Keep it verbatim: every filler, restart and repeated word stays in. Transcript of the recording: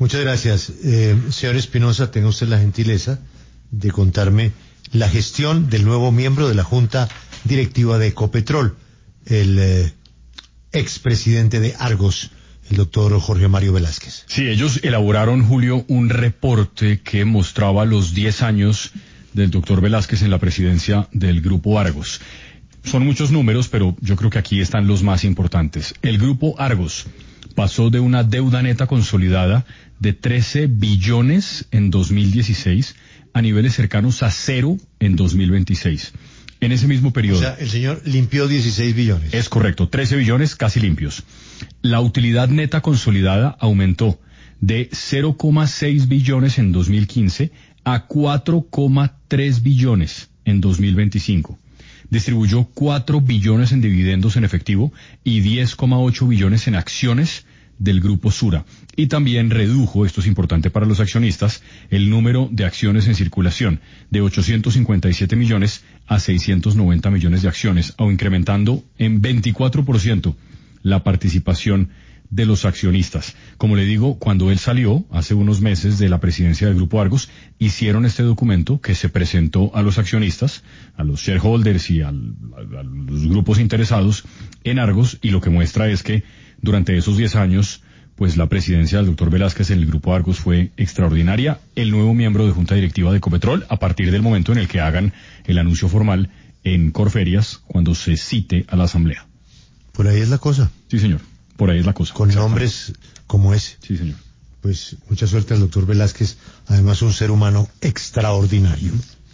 Muchas gracias. Eh, señor Espinosa, tenga usted la gentileza de contarme la gestión del nuevo miembro de la Junta Directiva de Ecopetrol, el eh, expresidente de Argos, el doctor Jorge Mario Velázquez. Sí, ellos elaboraron, Julio, un reporte que mostraba los diez años del doctor Velázquez en la presidencia del Grupo Argos. Son muchos números, pero yo creo que aquí están los más importantes. El Grupo Argos pasó de una deuda neta consolidada de trece billones en dos mil dieciséis a niveles cercanos a cero en dos mil veintiséis. En ese mismo periodo. O sea, el señor limpió dieciséis billones. Es correcto, trece billones casi limpios. La utilidad neta consolidada aumentó de cero coma seis billones en dos mil quince a cuatro coma tres billones en dos mil veinticinco. Distribuyó cuatro billones en dividendos en efectivo y diez coma ocho billones en acciones del Grupo Sura. Y también redujo, esto es importante para los accionistas, el número de acciones en circulación de ochocientos cincuenta y siete millones a seiscientos noventa millones de acciones, o incrementando en veinticuatro por ciento la participación de los accionistas. Como le digo, cuando él salió hace unos meses de la presidencia del Grupo Argos, hicieron este documento que se presentó a los accionistas, a los shareholders y al, a, a los grupos interesados en Argos, y lo que muestra es que durante esos diez años, pues la presidencia del doctor Velázquez en el Grupo Argos fue extraordinaria. El nuevo miembro de Junta Directiva de Ecopetrol, a partir del momento en el que hagan el anuncio formal en Corferias, cuando se cite a la Asamblea. Por ahí es la cosa. Sí, señor. Por ahí es la cosa. Con nombres como ese. Sí, señor. Pues mucha suerte al doctor Velázquez, además un ser humano extraordinario.